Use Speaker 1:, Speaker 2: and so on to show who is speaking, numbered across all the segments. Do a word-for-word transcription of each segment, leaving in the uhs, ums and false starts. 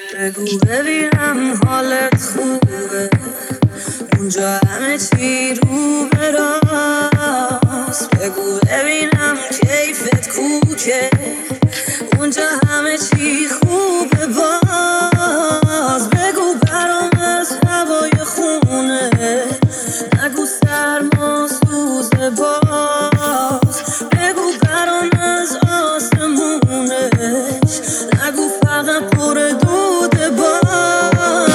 Speaker 1: بگو ببینم حالت خوبه، اونجا همه چی رو به راست. بگو ببینم کیفت کوکه، اونجا همه چی خوبه باز. بگو برام از هوای خونه، نگو سرما سوزه باز. بگو برام از آسمونش، نگو فقط پر دود باز.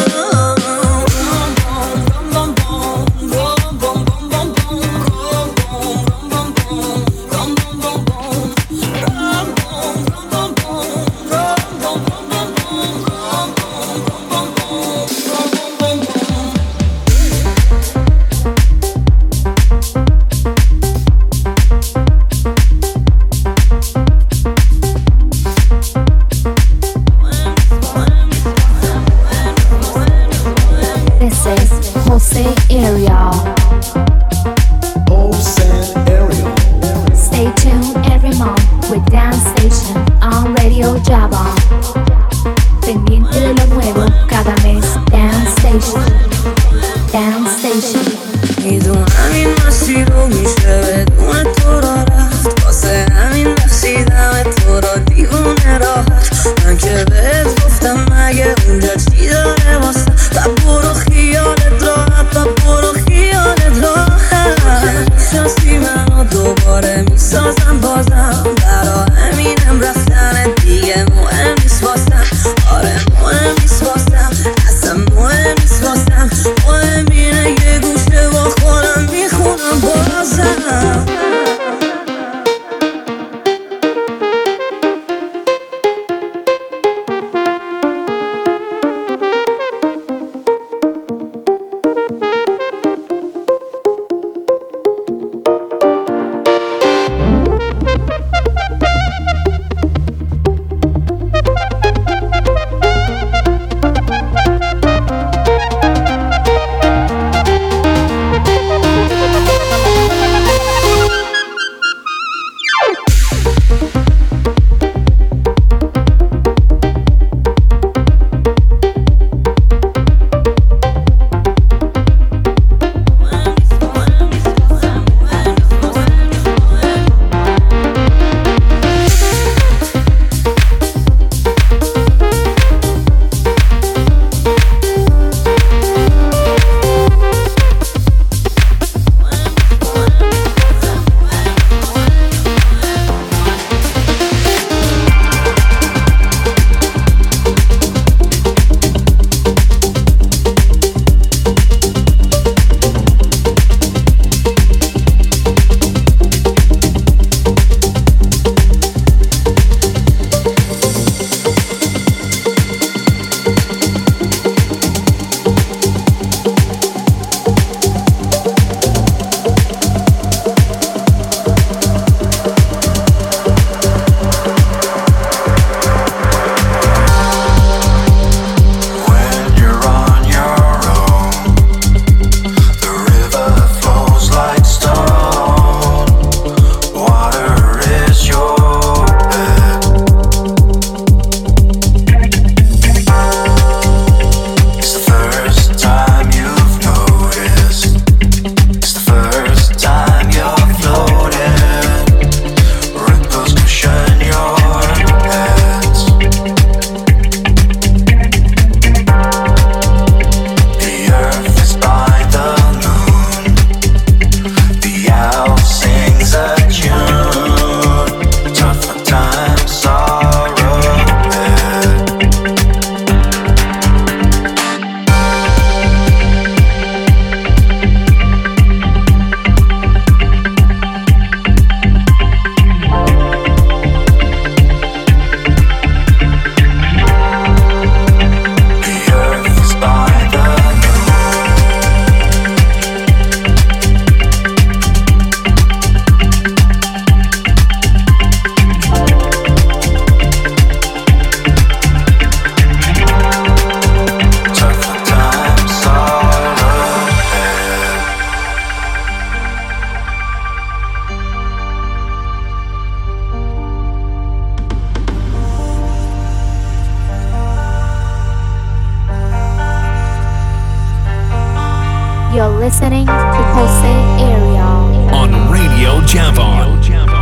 Speaker 2: listening to Jose Area
Speaker 3: on Radio Javon.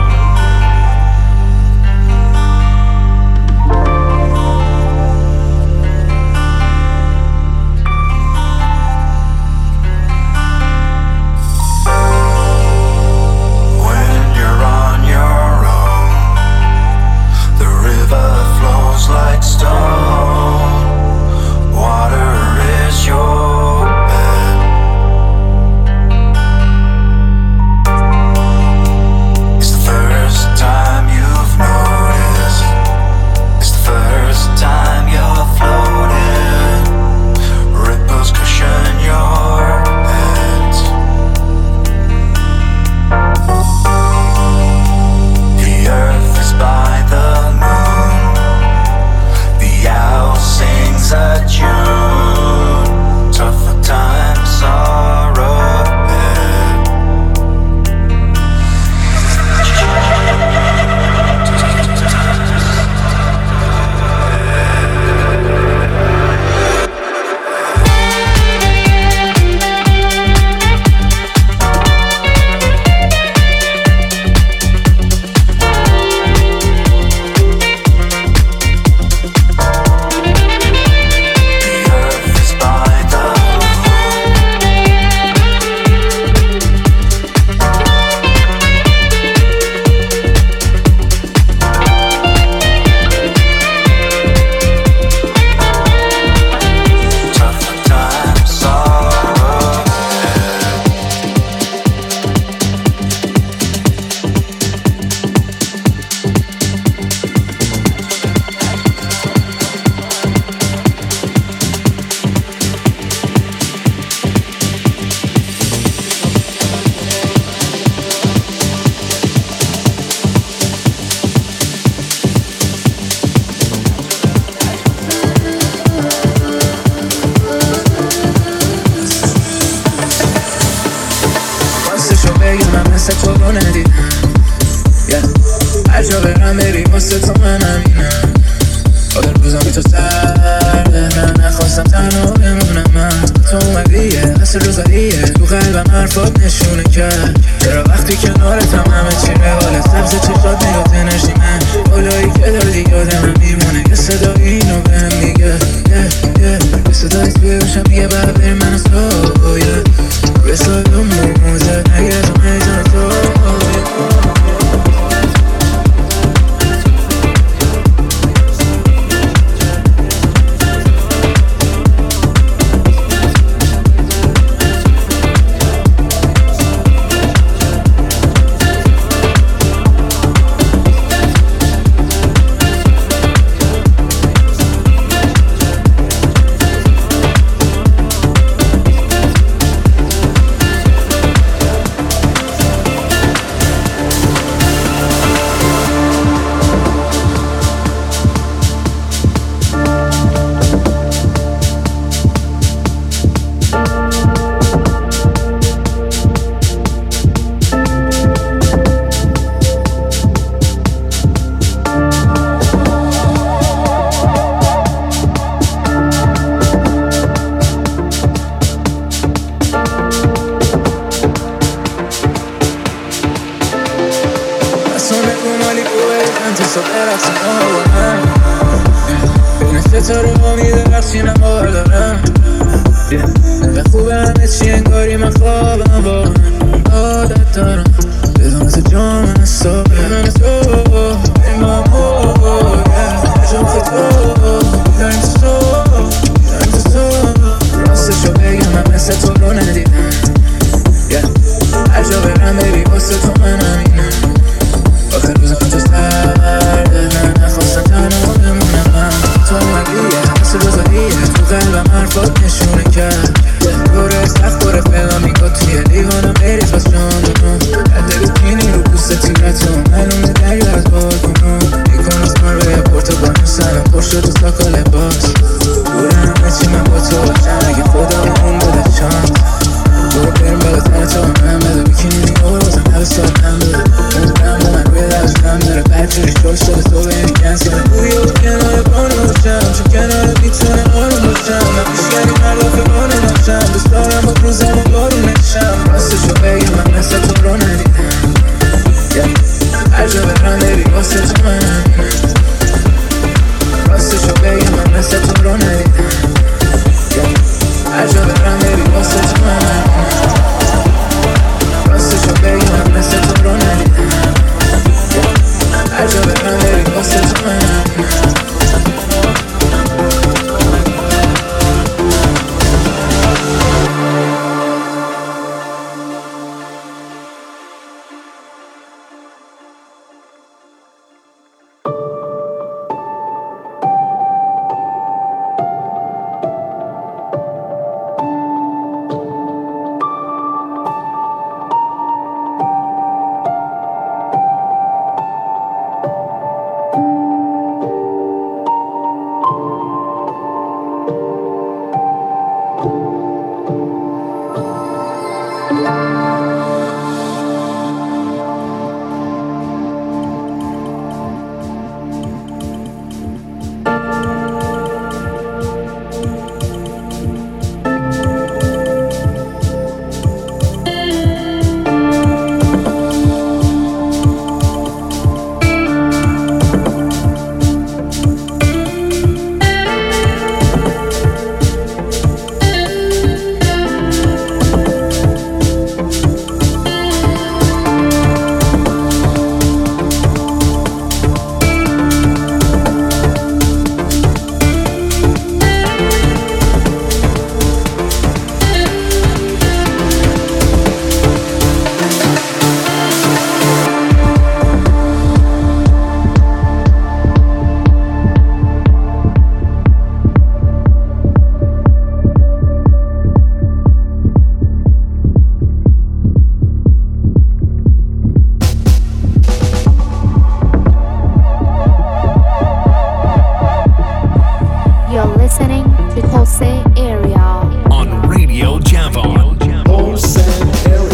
Speaker 4: Like stone, water is your bed. It's the first time you've noticed. It's the first time you're floating. Ripples cushion your head. The earth is by the moon. The owl sings a tune. Tougher times are ahead.
Speaker 1: کنار میتونه آروم باشم. من پیش کنی مرد آخه بانه نشم. دوست دارم با روزم و بارونه
Speaker 2: listening to Jose Area
Speaker 3: on Radio Javon.
Speaker 5: Jose Area.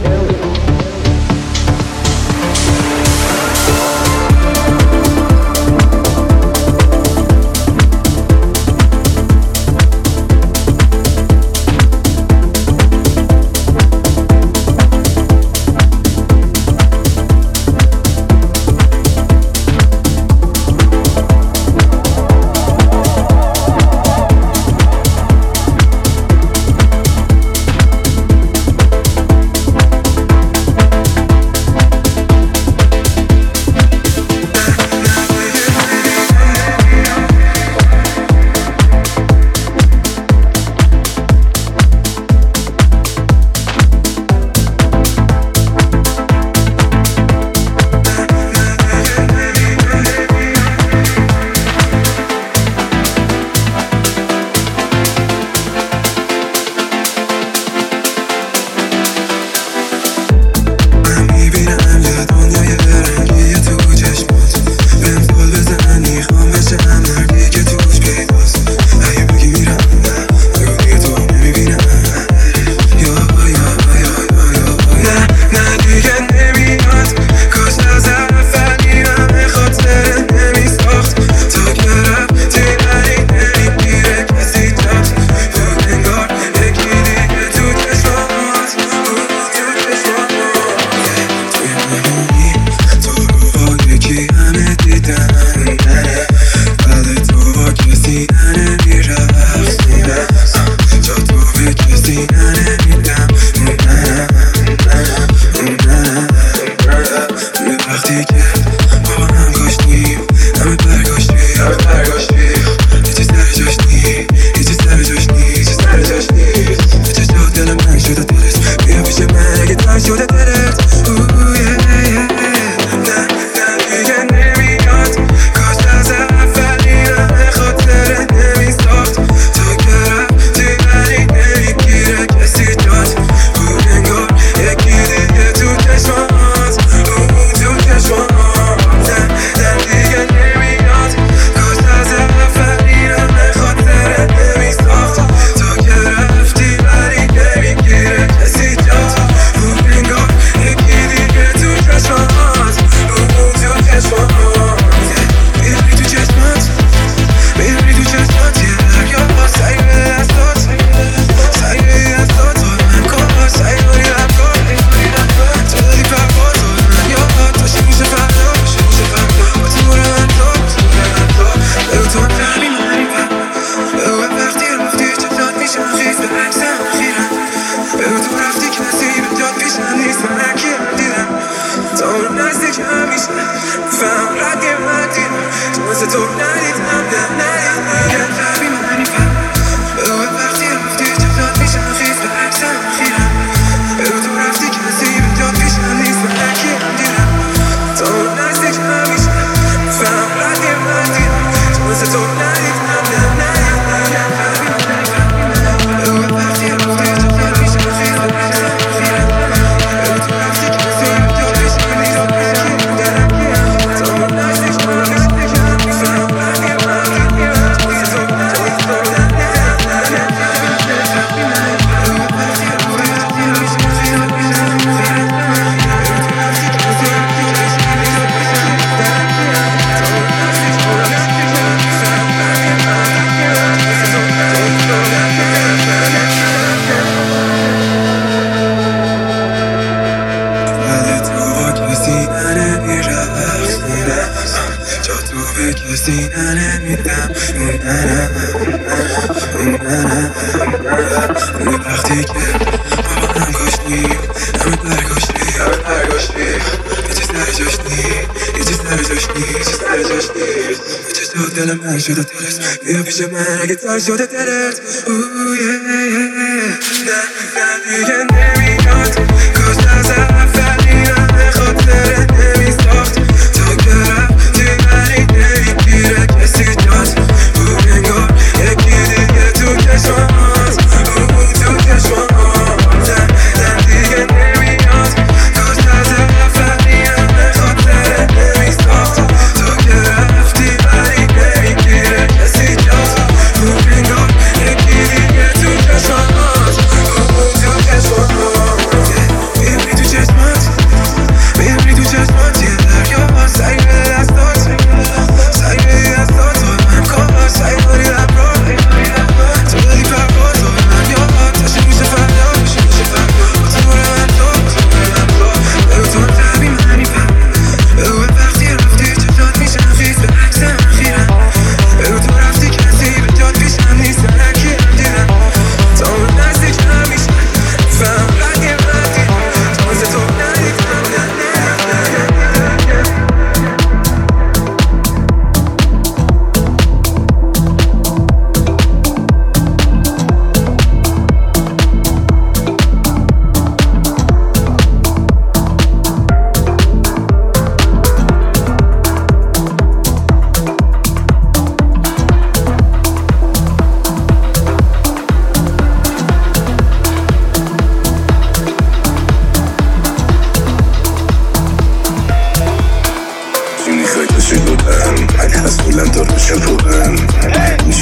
Speaker 6: I should have did it. Ooh yeah, yeah. Nah, nah, دیگه نمیاد. کاش از اولی به خاطر نمیساخت. تا که رفتی ولی نمیگیره کسی جات. او انگار یکی دیگه تو چشمات. او تو چشمات. نه نه دیگه نمیاد. کاش از اولی به خاطر نمیساخت. تا که رفتی ولی نمیگیره کسی جات.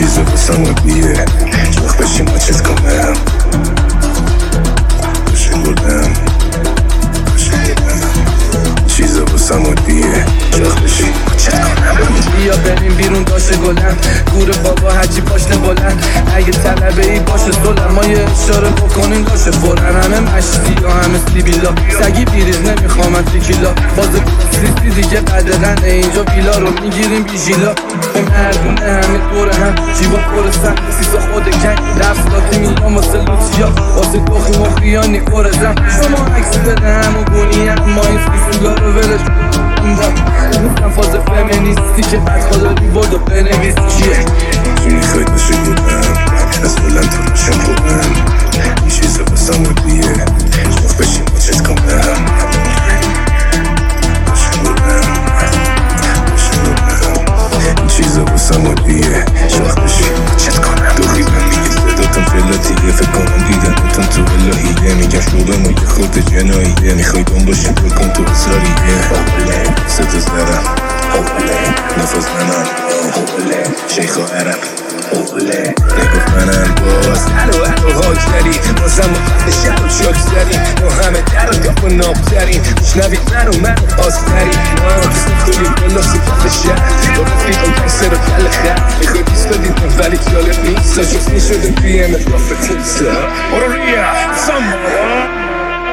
Speaker 6: چیز بسم دیه چخ بشیم با چیز کنم بشیم بودم چیز بسم دیه چخ بشیم با چیز کنم
Speaker 7: بیا بریم بیرون داشته گلم گور بابا هرچی پاشنه بلند اگه طلبه ای باشه سلم ما یه اشاره بکنیم داشته فرن همه مشتی یا همه سیبیلا سگی بیریز نمیخوام از تیکیلا باز سیستی دیگه قدرنه اینجا بیلا رو میگیریم بیجیلا مردونه همه دور هم جیبا پرسن سیسا خود کنگ رفت داتی میلان واسه لوچیا واسه دخی مخیانی قرزم شما عکس بده همو گونی هم ما این سیسولا رو ولش نیستم فاز فمینیستی که بد خدا دی برد و بنویس چیه
Speaker 6: چی میخواید باشه بودم از بلند تو روشن بودم این چیزا بسم دیه چخ بشیم با چیز کنم باشم بودم باشم بودم این چیزا بسم دیه چخ بشیم با چیز کنم دو خیبم میگه صداتم فلاتیه فکر کنم دیدنتون تو الهیه میگم شوقه ما یه خود جناییه میخوای دون باشیم گل کن تو اصراریه صدا زرم نفاز منم شیخ و عرب نگفت منم باز الو الو حاج داری بازم مقفل شهر و شاک زدیم ما همه در و داپ و ناب داریم شنوید من و من و آستری کلی بلاس کف شهر با رفیقم کنسر و کل خر میخوای بیست دادید من ولی جالب نیست جفت میشده پی ام دافت تیسا برو ریا سامبارا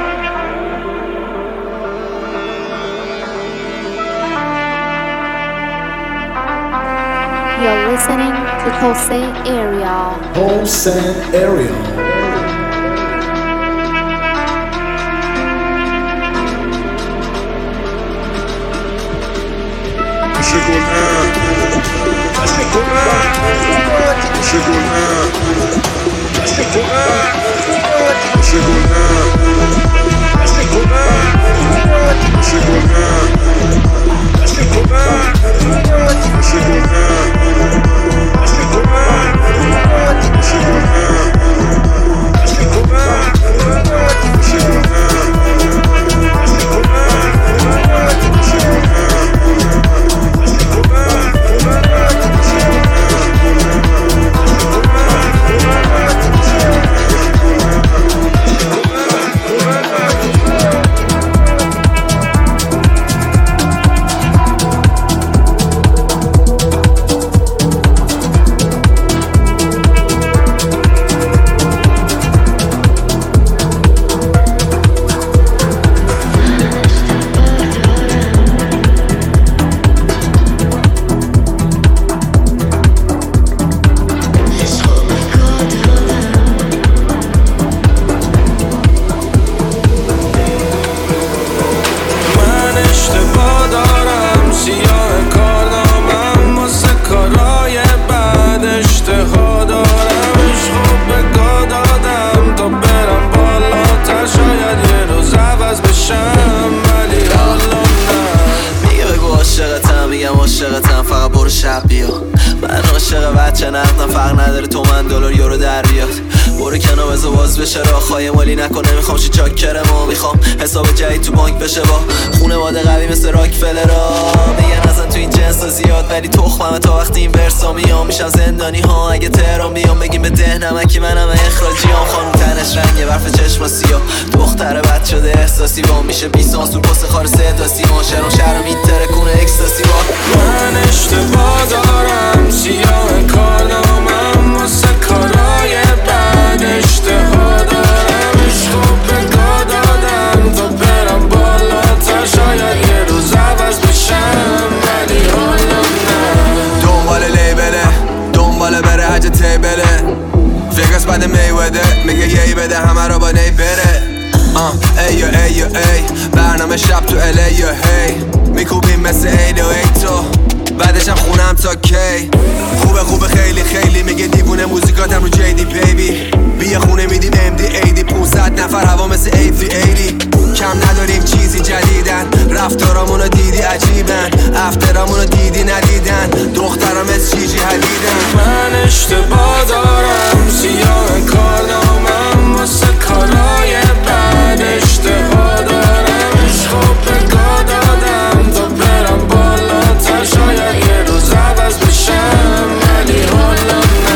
Speaker 2: You're listening to Hossein Area.
Speaker 5: Hossein Area.
Speaker 8: عاشقتم فقط برو شب بیا من عاشق بچه نقدم فرق نداره تومن دلار یورو در بیاد برو کنار بذار باز بشه راههای مالی نکن نمیخوام چی چاکرمو میخوام حساب جدید تو بانک بشه با خونواده قوی مثل راکفلرا میگن ازن تو این جنس زیاد ولی تخممه تا وقتی این ورسا میام میشم زندانی ها اگه تهران بیام بگیم به ده نمکی منم اخراجیام خانم تنش رنگه برف چشم سیاه دختر بد شده احساسی با میشه بیست سانسور پست خار صدا سیما شهرم شهرم میتره کنه اکستاسی با
Speaker 9: من اشتباه دارم سیاه کارنامم واسه کارای بد اشتها دارم عشقو بگاه دادم تا برم بالاتر شاید یه روز عوض بشم ولی حالا نه
Speaker 10: دنبال لیبله دنبال بره حج تیبله فکرس بده میوده میگه یهی بده همه رو با نی بره آه ای ای ای برنامه شب تو الی یا هی میکوبیم مثل ایل و ای تو بعدشم خونم تا کی خوبه خوبه خیلی خیلی میگه دیوونه موزیکاتم رو جیدی بیبی بیا خونه میدیم ام دی ایدی پونصد نفر هوا مثل ای فی ایدی کم نداریم چیزی جدیدن رفتارامونو دیدی عجیبن افترامونو دیدی ندیدن دخترام از چیجی حدیدن
Speaker 9: من اشتباه دارم سیاه کارنامم واسه کارای بد اشتها دارم عشقو بگاه دادم تا برم بالاتر شاید یه روز عوض بشم ولی حالا نه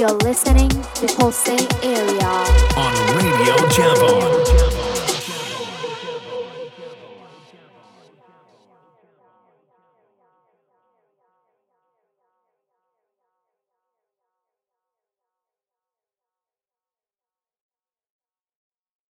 Speaker 2: You're listening to Pulse Area.